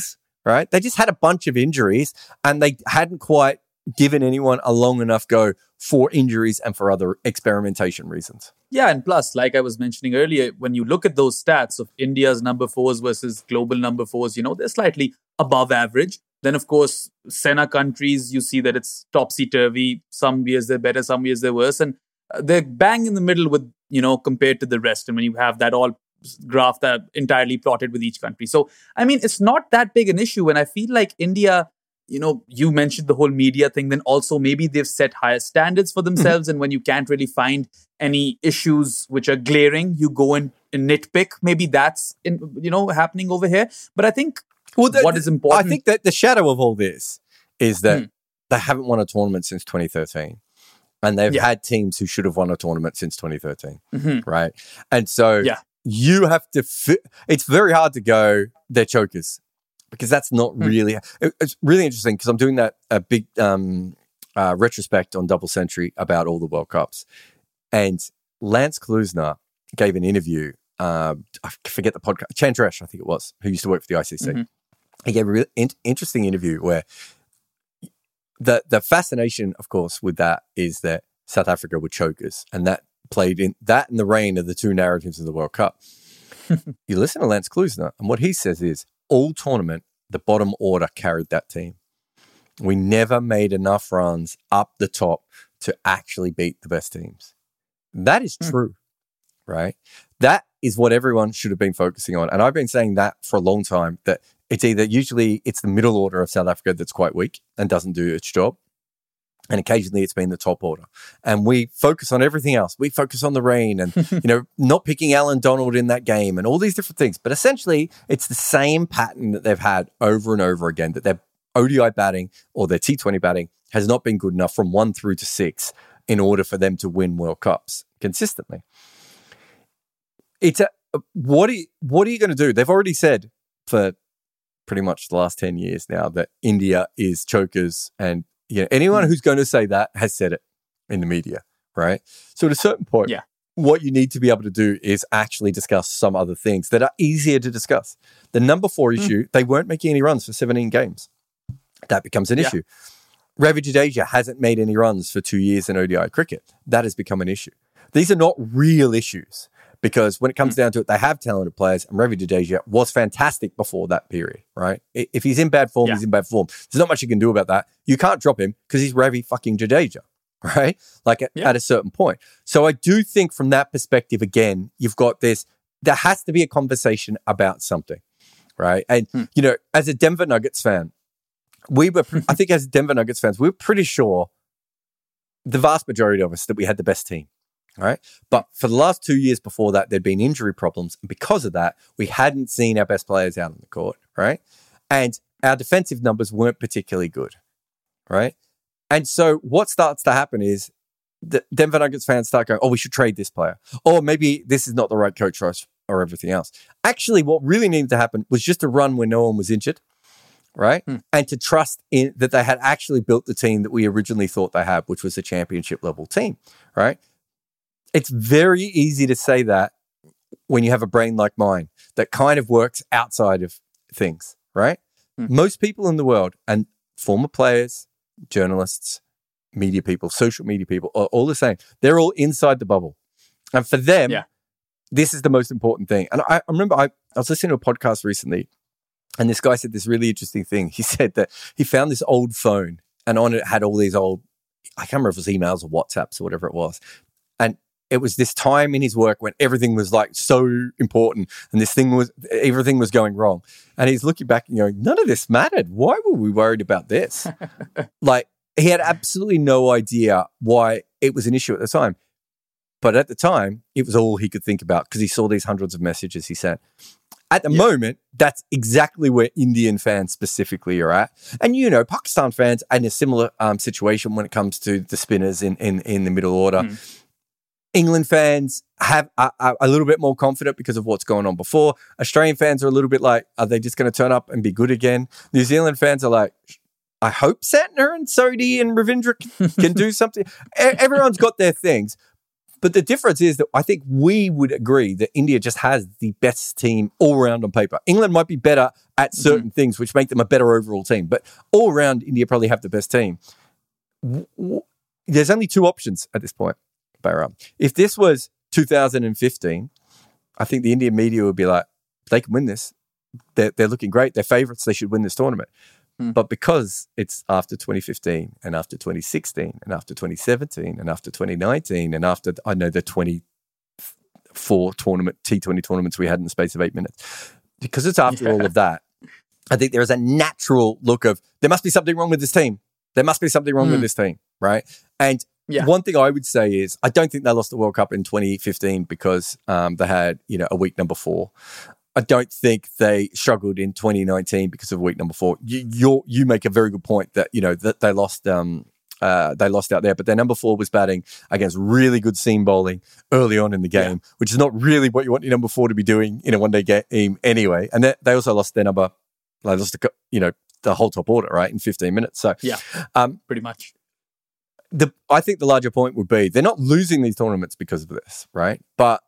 right? They just had a bunch of injuries and they hadn't quite given anyone a long enough go for injuries and for other experimentation reasons. Yeah, and plus, like I was mentioning earlier, when you look at those stats of India's number fours versus global number fours, you know, they're slightly above average. Then, of course, Sena countries, you see that it's topsy-turvy. Some years they're better, some years they're worse. And they're bang in the middle with, you know, compared to the rest. And when you have that all graph that entirely plotted with each country. So, I mean, it's not that big an issue. And I feel like India, you know, you mentioned the whole media thing. Then also maybe they've set higher standards for themselves. Mm-hmm. And when you can't really find any issues which are glaring, you go and, and nitpick. Maybe that's, in, you know, happening over here. But I think well, the, what is important... I think that the shadow of all this is that mm. they haven't won a tournament since twenty thirteen. And they've yeah. had teams who should have won a tournament since twenty thirteen, mm-hmm. right? And so yeah. you have to... Fi- it's very hard to go, they're chokers. Because that's not mm. really... It, it's really interesting because I'm doing that a big um, uh, retrospect on Double Century about all the World Cups. And Lance Klusner gave an interview. Uh, I forget the podcast. Chandresh, I think it was, who used to work for the I C C. Mm-hmm. He gave a really in- interesting interview where the the fascination, of course, with that is that South Africa were chokers. And that played in... That and the reign of the two narratives of the World Cup. You listen to Lance Klusner, and what he says is, all tournament, the bottom order carried that team. We never made enough runs up the top to actually beat the best teams. That is true, mm. right? That is what everyone should have been focusing on. And I've been saying that for a long time, that it's either usually it's the middle order of South Africa that's quite weak and doesn't do its job. And occasionally it's been the top order. And we focus on everything else. We focus on the rain and, you know, not picking Alan Donald in that game and all these different things. But essentially, it's the same pattern that they've had over and over again, that their O D I batting or their T twenty batting has not been good enough from one through to six in order for them to win World Cups consistently. It's a, what are you, what are you going to do? They've already said for pretty much the last ten years now that India is chokers, and you know, anyone who's going to say that has said it in the media, right? So at a certain point, yeah. what you need to be able to do is actually discuss some other things that are easier to discuss. The number four mm. issue, they weren't making any runs for seventeen games. That becomes an yeah. issue. Ravi Jadeja hasn't made any runs for two years in O D I cricket. That has become an issue. These are not real issues because when it comes mm. down to it, they have talented players, and Ravi Jadeja was fantastic before that period, right? If he's in bad form, yeah. he's in bad form. There's not much you can do about that. You can't drop him because he's Ravi fucking Jadeja, right? Like at, yeah. at a certain point. So I do think from that perspective, again, you've got this, there has to be a conversation about something, right? And, mm. you know, as a Denver Nuggets fan, we were, I think as Denver Nuggets fans, we were pretty sure, the vast majority of us, that we had the best team. Right. But for the last two years before that, there'd been injury problems. And because of that, we hadn't seen our best players out on the court. Right. And our defensive numbers weren't particularly good. Right. And so what starts to happen is the Denver Nuggets fans start going, oh, we should trade this player. Or maybe this is not the right coach for us or everything else. Actually, what really needed to happen was just a run where no one was injured. Right. Hmm. And to trust in that they had actually built the team that we originally thought they had, which was a championship level team. Right. It's very easy to say that when you have a brain like mine that kind of works outside of things, right? Mm. Most people in the world, and former players, journalists, media people, social media people, are all the same. They're all inside the bubble. And for them, yeah. this is the most important thing. And I, I remember I, I was listening to a podcast recently, and this guy said this really interesting thing. He said that he found this old phone, and on it had all these old, I can't remember if it was emails or WhatsApps or whatever it was. And it was this time in his work when everything was like so important and this thing was, everything was going wrong. And he's looking back and going, none of this mattered. Why were we worried about this? Like, he had absolutely no idea why it was an issue at the time. But at the time, it was all he could think about because he saw these hundreds of messages he sent. At the yeah. moment, that's exactly where Indian fans specifically are at. And, you know, Pakistan fans are in a similar um, situation when it comes to the spinners in, in, in the middle order. Mm. England fans have are, are a little bit more confident because of what's going on before. Australian fans are a little bit like, are they just going to turn up and be good again? New Zealand fans are like, I hope Santner and Sodhi and Ravindra can, can do something. Everyone's got their things. but the difference is that I think we would agree that India just has the best team all around on paper. England might be better at certain mm-hmm. things, which make them a better overall team, but all around, India probably have the best team. There's only two options at this point, Bayram. If this was two thousand fifteen, I think the Indian media would be like, they can win this. They're, they're looking great. They're favourites. They should win this tournament. Hmm. But because it's after twenty fifteen and after twenty sixteen and after twenty seventeen and after twenty nineteen and after, I know, the twenty-four tournament, T twenty tournaments we had in the space of eight minutes, because it's after yeah. all of that, I think there is a natural look of, there must be something wrong with this team. There must be something wrong hmm. with this team, right? And yeah. one thing I would say is, I don't think they lost the World Cup in twenty fifteen because um, they had, you know, a week number four. I don't think they struggled in twenty nineteen because of week number four. You you're, you make a very good point that, you know, that they lost um uh they lost out there, but their number four was batting against really good seam bowling early on in the game, yeah. which is not really what you want your number four to be doing in a one day game anyway. And they, they also lost their number, they lost the, you know, the whole top order, right, in fifteen minutes. So yeah, um, pretty much. The I think the larger point would be they're not losing these tournaments because of this, right? But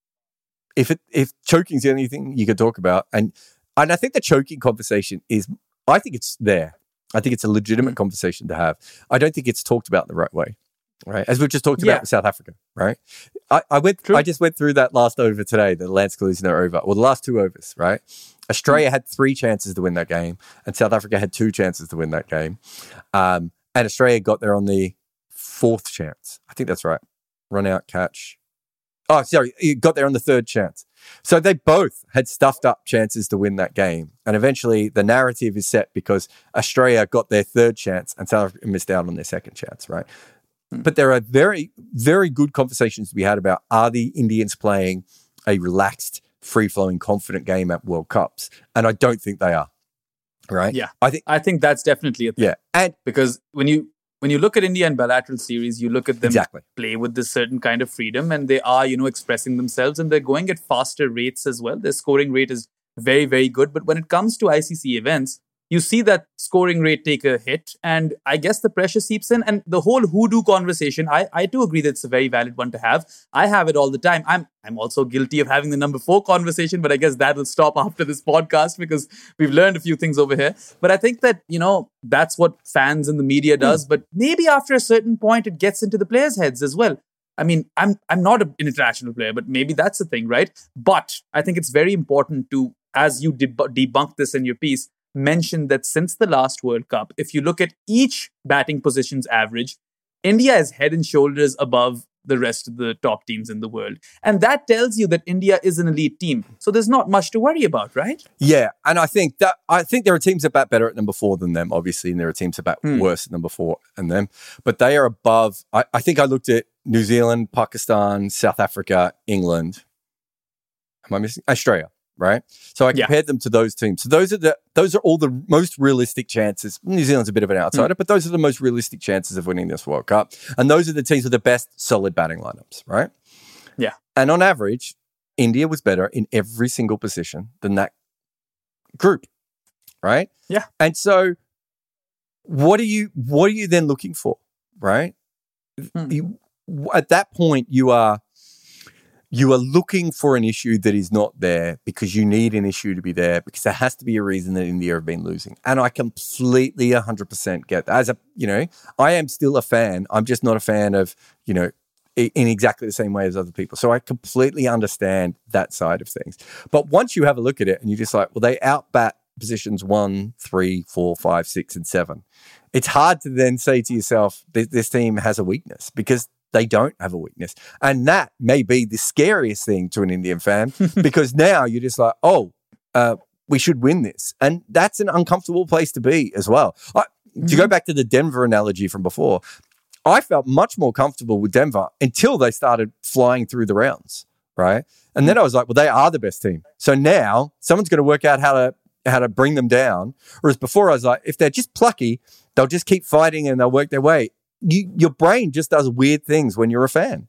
If it if choking is the only thing you could talk about, and and I think the choking conversation is, I think it's there. I think it's a legitimate conversation to have. I don't think it's talked about the right way, right? As we've just talked yeah. about with South Africa, right? I, I went True. I just went through that last over today, the Lance Kalusino over, or the last two overs, right? Australia had three chances to win that game, and South Africa had two chances to win that game, um, and Australia got there on the fourth chance. I think that's right. Run out, catch. Oh, sorry, you got there on the third chance. So they both had stuffed up chances to win that game. And eventually the narrative is set because Australia got their third chance and South Africa missed out on their second chance, right? Mm. But there are very, very good conversations to be had about, are the Indians playing a relaxed, free-flowing, confident game at World Cups? And I don't think they are, right? Yeah, I think I think that's definitely a thing. Yeah, and because when you... When you look at India in bilateral series, you look at them exactly. play with this certain kind of freedom, and they are, you know, expressing themselves, and they're going at faster rates as well. Their scoring rate is very, very good. But when it comes to I C C events, you see that scoring rate take a hit, and I guess the pressure seeps in. And the whole hoodoo conversation, I, I do agree that it's a very valid one to have. I have it all the time. I'm I'm also guilty of having the number four conversation, but I guess that will stop after this podcast because we've learned a few things over here. But I think that, you know, that's what fans and the media does. Mm. But maybe after a certain point, it gets into the players' heads as well. I mean, I'm I'm not an international player, but maybe that's the thing, right? But I think it's very important to, as you deb- debunk this in your piece, mention that since the last World Cup, if you look at each batting position's average, India is head and shoulders above the rest of the top teams in the world. And that tells you that India is an elite team. So there's not much to worry about, right? Yeah. And I think that I think there are teams that bat better at number four than them, obviously, and there are teams that bat hmm. worse at number four than them. But they are above. I, I think I looked at New Zealand, Pakistan, South Africa, England. Am I missing? Australia. Right, so I yeah. compared them to those teams. So those are the those are all the most realistic chances. New Zealand's a bit of an outsider, mm. but those are the most realistic chances of winning this World Cup. And those are the teams with the best solid batting lineups, right? Yeah. And on average, India was better in every single position than that group, right? Yeah. And so, what are you what are you then looking for, right? Mm. You, at that point, you are. You are looking for an issue that is not there because you need an issue to be there because there has to be a reason that India have been losing. And I completely one hundred percent get that. As a, you know, I am still a fan. I'm just not a fan of, you know, in exactly the same way as other people. So I completely understand that side of things. But once you have a look at it and you're just like, well, they outbat positions one, three, four, five, six, and seven. It's hard to then say to yourself, this, this team has a weakness because they don't have a weakness. And that may be the scariest thing to an Indian fan because now you're just like, oh, uh, we should win this. And that's an uncomfortable place to be as well. I, mm-hmm. To go back to the Denver analogy from before, I felt much more comfortable with Denver until they started flying through the rounds, right? And then I was like, well, they are the best team. So now someone's going to work out how to how to bring them down. Whereas before I was like, if they're just plucky, they'll just keep fighting and they'll work their way. You, your brain just does weird things when you're a fan.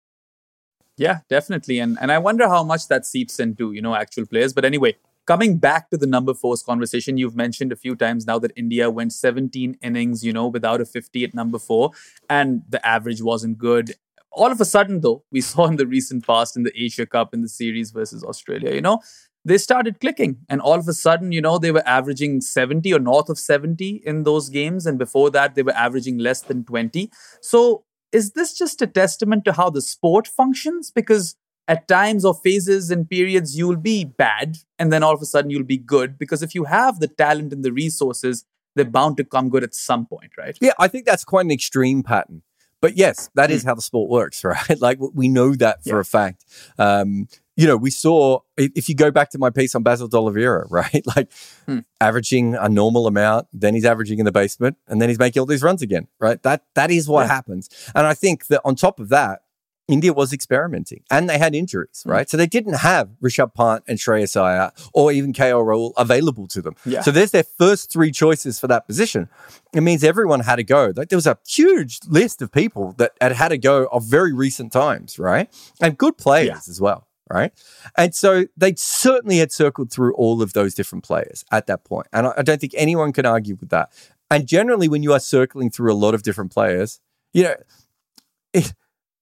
Yeah, definitely. And and I wonder how much that seeps into, you know, actual players. But anyway, coming back to the number fours conversation, you've mentioned a few times now that India went seventeen innings, you know, without a fifty at number four. And the average wasn't good. all of a sudden, though, we saw in the recent past in the Asia Cup, in the series versus Australia, you know, they started clicking. And all of a sudden, you know, they were averaging seventy or north of seventy in those games. And before that, they were averaging less than twenty. So is this just a testament to how the sport functions? Because at times or phases and periods, you'll be bad. And then all of a sudden, you'll be good. Because if you have the talent and the resources, they're bound to come good at some point, right? Yeah, I think that's quite an extreme pattern. But yes, that mm. is how the sport works, right? Like we know that for yeah. a fact. Um, you know, we saw, if you go back to my piece on Basil D'Oliveira, right? Like mm. averaging a normal amount, then he's averaging in the basement, and then he's making all these runs again, right? That That is what yeah. happens. And I think that on top of that, India was experimenting and they had injuries, right? Mm. So they didn't have Rishabh Pant and Shreyas Iyer or even K L Rahul available to them. Yeah. So there's their first three choices for that position. It means everyone had to go. Like there was a huge list of people that had had to go of very recent times, right? And good players yeah. as well, right? And so they certainly had circled through all of those different players at that point. And I, I don't think anyone can argue with that. And generally when you are circling through a lot of different players, you know, it,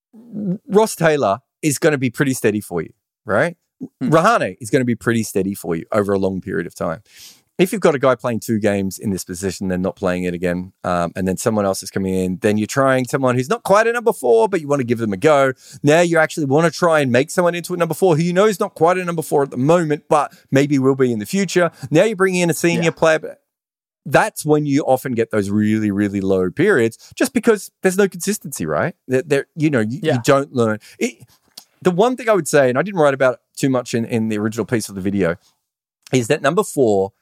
Ross Taylor is going to be pretty steady for you, right? Mm. Rahane is going to be pretty steady for you over a long period of time. If you've got a guy playing two games in this position, then not playing it again, um, and then someone else is coming in, then you're trying someone who's not quite a number four, but you want to give them a go. Now you actually want to try and make someone into a number four who you know is not quite a number four at the moment, but maybe will be in the future. Now you're bringing in a senior yeah. player, but that's when you often get those really, really low periods just because there's no consistency, right? There, there you know, you, yeah. you don't learn. It, the one thing I would say, and I didn't write about it too much in, in the original piece of the video, is that number four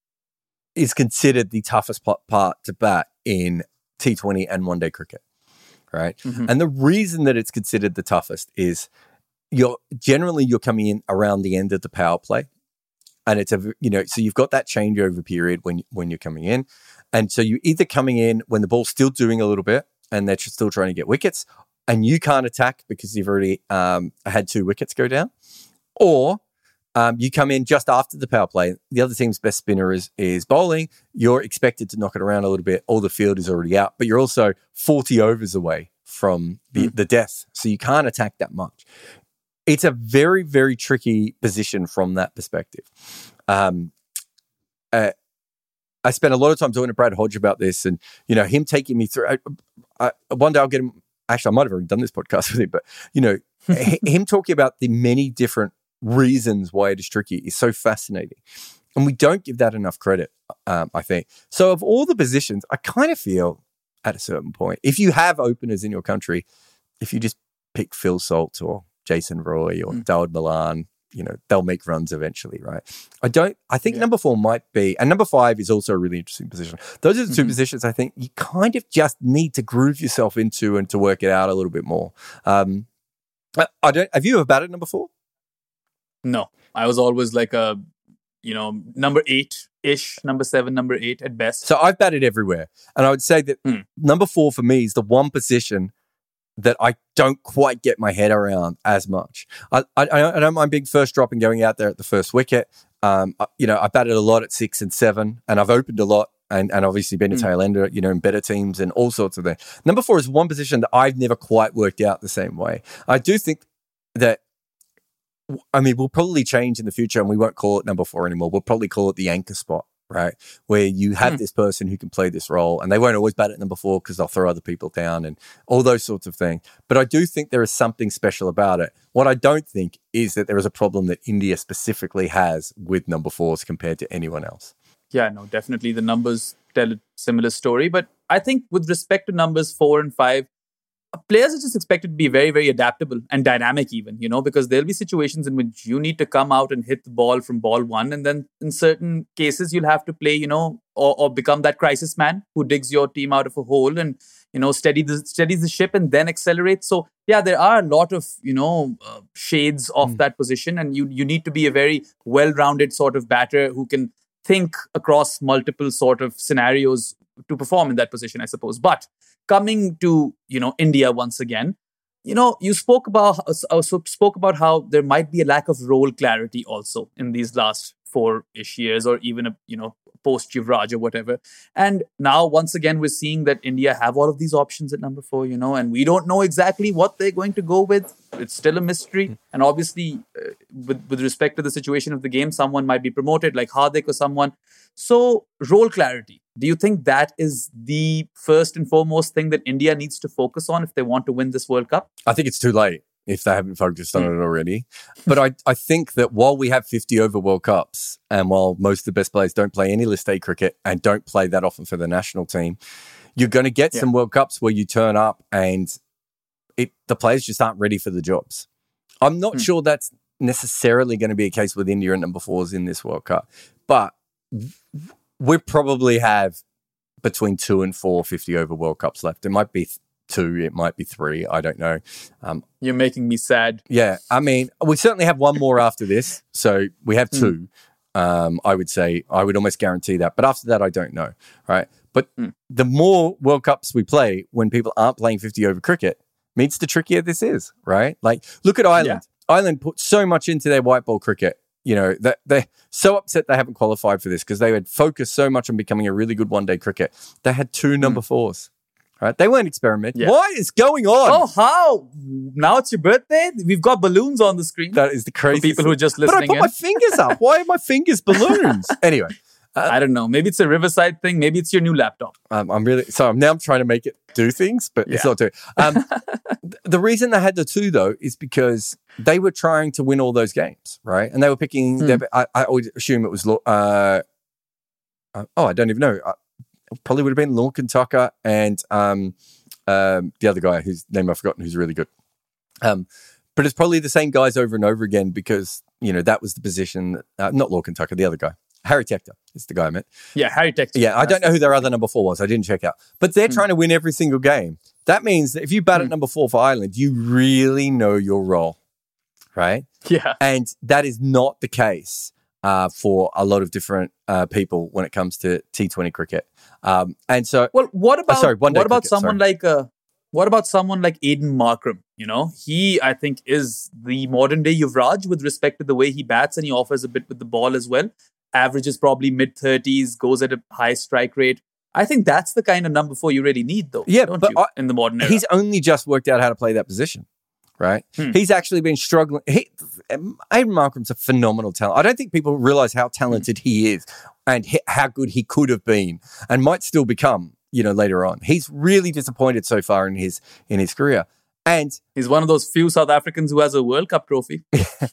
is considered the toughest part to bat in T twenty and one-day cricket, right? Mm-hmm. And the reason that it's considered the toughest is you're generally you're coming in around the end of the power play. And it's a, you know, so you've got that changeover period when when you're coming in. And so you're either coming in when the ball's still doing a little bit and they're still trying to get wickets and you can't attack because you've already um, had two wickets go down, or um, you come in just after the power play. The other team's best spinner is, is bowling. You're expected to knock it around a little bit. All the field is already out, but you're also forty overs away from the, mm. the death. So you can't attack that much. It's a very, very tricky position from that perspective. Um, uh, I spent a lot of time talking to Brad Hodge about this and, you know, him taking me through. I, I, one day I'll get him. Actually, I might have already done this podcast with him, but, you know, him talking about the many different reasons why it is tricky is so fascinating. And we don't give that enough credit, um, I think. So of all the positions, I kind of feel at a certain point, if you have openers in your country, if you just pick Phil Salt or Jason Roy or mm. Dawid Malan, you know, they'll make runs eventually, right? I don't, I think yeah. number four might be, and number five is also a really interesting position. Those are the two mm-hmm. positions I think you kind of just need to groove yourself into and to work it out a little bit more. Um, I, I don't, have you ever batted number four? No, I was always like a, you know, number eight-ish, number seven, number eight at best. So I've batted everywhere. And I would say that mm. number four for me is the one position that I don't quite get my head around as much. I, I, I don't mind being first drop and going out there at the first wicket. Um, I, you know, I batted a lot at six and seven, and I've opened a lot and, and obviously been a mm. tail ender, you know, in better teams and all sorts of things. Number four is one position that I've never quite worked out the same way. I do think that, I mean, we'll probably change in the future and we won't call it number four anymore. We'll probably call it the anchor spot, right? Where you have mm. this person who can play this role and they won't always bat at number four because they'll throw other people down and all those sorts of things. But I do think there is something special about it. What I don't think is that there is a problem that India specifically has with number fours compared to anyone else. Yeah, no, definitely the numbers tell a similar story. But I think with respect to numbers four and five, players are just expected to be very, very adaptable and dynamic even, you know, because there'll be situations in which you need to come out and hit the ball from ball one. And then in certain cases, you'll have to play, you know, or, or become that crisis man who digs your team out of a hole and, you know, steady the, steadies the ship and then accelerates. So, yeah, there are a lot of, you know, uh, shades of mm. that position. And you, you need to be a very well-rounded sort of batter who can think across multiple sort of scenarios to perform in that position, I suppose. But coming to, you know, India once again, you know, you spoke about also spoke about how there might be a lack of role clarity also in these last four-ish years, or even a you know post Yuvraj or whatever. And now once again we're seeing that India have all of these options at number four, you know, and we don't know exactly what they're going to go with. It's still a mystery. And obviously, uh, with with respect to the situation of the game, someone might be promoted like Hardik or someone. So role clarity. Do you think that is the first and foremost thing that India needs to focus on if they want to win this World Cup? I think it's too late if they haven't focused on mm. it already. But I, I think that while we have fifty over World Cups, and while most of the best players don't play any List A cricket and don't play that often for the national team, you're going to get yeah. some World Cups where you turn up and it the players just aren't ready for the jobs. I'm not mm. sure that's necessarily going to be a case with India at number fours in this World Cup. But we probably have between two and four fifty over World Cups left. It might be two, it might be three. I don't know. Um, You're making me sad. Yeah. I mean, we certainly have one more after this. So we have two. Mm. Um, I would say, I would almost guarantee that. But after that, I don't know. Right. But mm. the more World Cups we play when people aren't playing fifty over cricket means the trickier this is. Right. Like, look at Ireland. Yeah. Ireland put so much into their white ball cricket. You know, that they're so upset they haven't qualified for this because they had focused so much on becoming a really good one-day cricket. They had two number mm. fours, right? They weren't experimenting. Yeah. What is going on? Oh, how? Now it's your birthday? We've got balloons on the screen. That is the craziest. For people who are just listening But I put in. my fingers up. Why are my fingers balloons? Anyway. Uh, I don't know. Maybe it's a Riverside thing. Maybe it's your new laptop. Um, I'm really so I'm now I'm trying to make it do things, but yeah. it's not doing. Um, th- the reason they had the two though is because they were trying to win all those games, right? And they were picking. Mm. Their, I, I would assume it was. Uh, uh, oh, I don't even know. Uh, probably would have been Lorcan Tucker and um, um, the other guy whose name I've forgotten, who's really good. Um, but it's probably the same guys over and over again because you know that was the position. That, uh, not Lorcan Tucker, the other guy. Harry Tector is the guy I meant. Yeah, Harry Tector. Yeah, I don't know who their other number four was. I didn't check out. But they're mm. trying to win every single game. That means that if you bat mm. at number four for Ireland, you really know your role, right? Yeah. And that is not the case uh, for a lot of different uh, people when it comes to T twenty cricket. Um, and so, well, what about oh, sorry, what about cricket, someone sorry. like uh, what about someone like Aiden Markram? You know, he I think is the modern day Yuvraj with respect to the way he bats, and he offers a bit with the ball as well. Averages probably mid thirties, goes at a high strike rate. I think that's the kind of number four you really need, though. Yeah, don't but you, I, in the modern era. He's only just worked out how to play that position, right? Hmm. He's actually been struggling. He, Aiden Markram's a phenomenal talent. I don't think people realize how talented hmm. he is and he, how good he could have been and might still become, you know, later on. He's really disappointed so far in his in his career, and he's one of those few South Africans who has a World Cup trophy.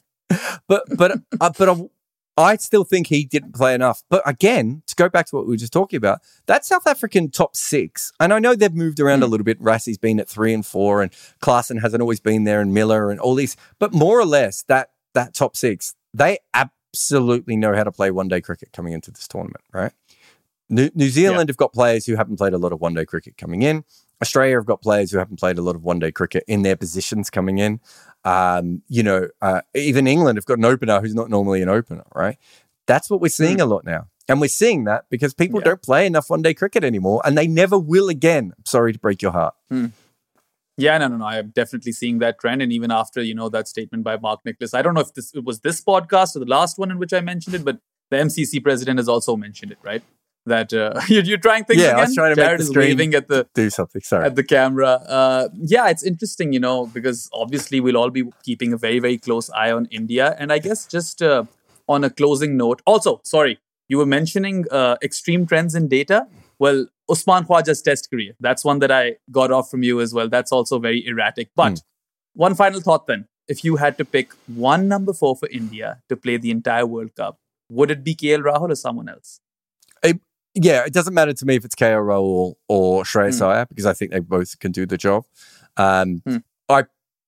but but uh, but. Uh, I still think he didn't play enough. But again, to go back to what we were just talking about, that South African top six, and I know they've moved around mm. a little bit. Rassie's been at three and four, and Klaasen hasn't always been there, and Miller and all these. But more or less, that that top six, they absolutely know how to play one-day cricket coming into this tournament, right? New, New Zealand yeah. have got players who haven't played a lot of one-day cricket coming in. Australia have got players who haven't played a lot of one-day cricket in their positions coming in. Um, you know, uh, even England have got an opener who's not normally an opener, right? That's what we're seeing mm. a lot now. And we're seeing that because people yeah. don't play enough one-day cricket anymore, and they never will again. I'm sorry to break your heart. Mm. Yeah, no, no, no. I'm definitely seeing that trend. And even after, you know, that statement by Mark Nicholas, I don't know if this it was this podcast or the last one in which I mentioned it, but the M C C president has also mentioned it, right? That uh, you're, you're trying things yeah, again. I was trying to Jared make the is waving at the do something. Sorry, at the camera. Uh, yeah, it's interesting, you know, because obviously we'll all be keeping a very, very close eye on India. And I guess just uh, on a closing note, also, sorry, you were mentioning uh, extreme trends in data. Well, Usman Khwaja's test career. That's one that I got off from you as well. That's also very erratic. But mm. one final thought then: if you had to pick one number four for India to play the entire World Cup, would it be K L Rahul or someone else? It- Yeah, it doesn't matter to me if it's K L Rahul or Shreyas mm. Iyer because I think they both can do the job. Um, mm. I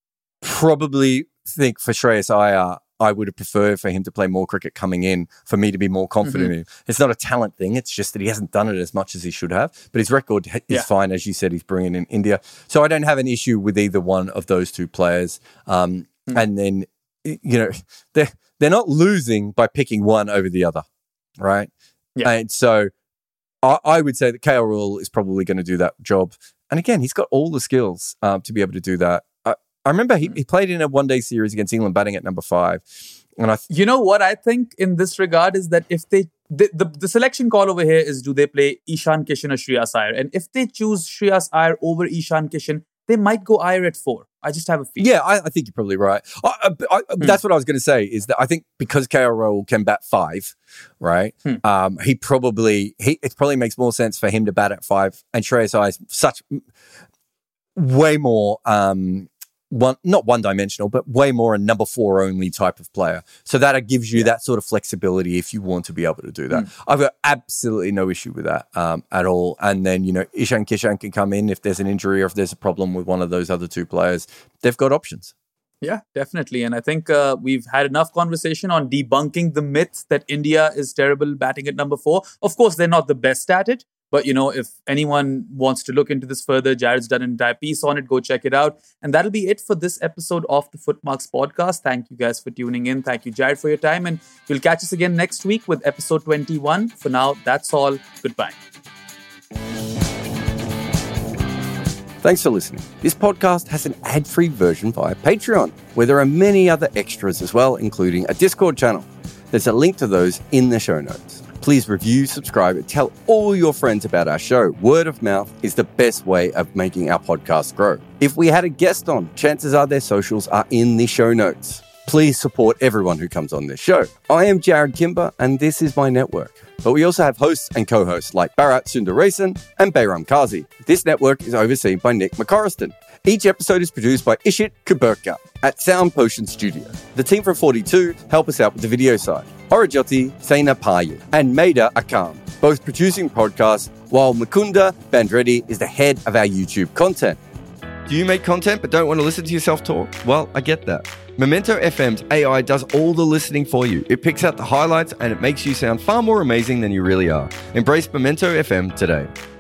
probably think for Shreyas Iyer, I would have preferred for him to play more cricket coming in for me to be more confident mm-hmm. in him. It's not a talent thing. It's just that he hasn't done it as much as he should have. But his record is yeah. fine. As you said, he's bringing in India. So I don't have an issue with either one of those two players. Um, mm. And then, you know, they're, they're not losing by picking one over the other, right? Yeah. And so I, I would say that K L Rahul is probably going to do that job. And again, he's got all the skills um, to be able to do that. I, I remember he, he played in a one-day series against England, batting at number five. And I, th- you know what I think in this regard is that if they the, the the selection call over here is, do they play Ishan Kishan or Shreyas Iyer? And if they choose Shreyas Iyer over Ishan Kishan, they might go Iyer at four. I just have a feeling. Yeah, I, I think you're probably right. I, I, I, hmm. That's what I was going to say, is that I think because K L Rahul can bat five, right? Hmm. Um, he probably, he it probably makes more sense for him to bat at five. And Shreyas Iyer is such way more, um, one not one-dimensional, but way more a number four only type of player. So that gives you yeah. that sort of flexibility if you want to be able to do that. Hmm. I've got absolutely no issue with that um, at all. And then, you know, Ishan Kishan can come in if there's an injury or if there's a problem with one of those other two players. They've got options. Yeah, definitely. And I think uh, we've had enough conversation on debunking the myth that India is terrible batting at number four. Of course, they're not the best at it. But, you know, if anyone wants to look into this further, Jared's done an entire piece on it. Go check it out. And that'll be it for this episode of the Footmarks podcast. Thank you guys for tuning in. Thank you, Jared, for your time. And you'll catch us again next week with episode twenty-one. For now, that's all. Goodbye. Thanks for listening. This podcast has an ad-free version via Patreon, where there are many other extras as well, including a Discord channel. There's a link to those in the show notes. Please review, subscribe, and tell all your friends about our show. Word of mouth is the best way of making our podcast grow. If we had a guest on, chances are their socials are in the show notes. Please support everyone who comes on this show. I am Jared Kimber, and this is my network. But we also have hosts and co-hosts like Bharat Sundaresan and Bayram Kazi. This network is overseen by Nick McCorriston. Each episode is produced by Ishit Kuberka at Sound Potion Studio. The team from forty-two help us out with the video side. Orajoti, Saina Payu, and Maida Akam, both producing podcasts, while Mukunda Bandreddy is the head of our YouTube content. Do you make content but don't want to listen to yourself talk? Well, I get that. Memento F M's A I does all the listening for you. It picks out the highlights and it makes you sound far more amazing than you really are. Embrace Memento F M today.